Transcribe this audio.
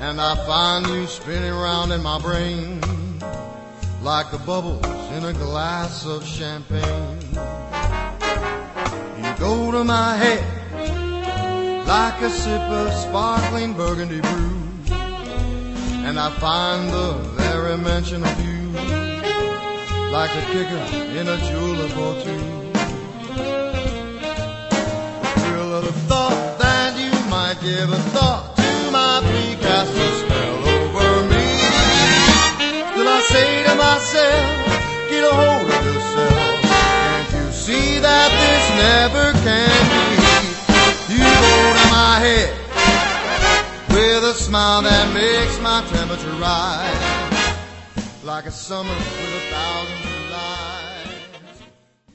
and I find you spinning around in my brain like the bubbles in a glass of champagne. You go to my head like a sip of sparkling burgundy brew, and I find the very mention of you like a kicker in a julep or two. The thrill of the thought that you might give a thought to my plea casts a spell over me. Still I say to myself, get a hold of yourself. Can't you see that this never can be? You go to my head with a smile that makes my temperature rise like a summer with 1,000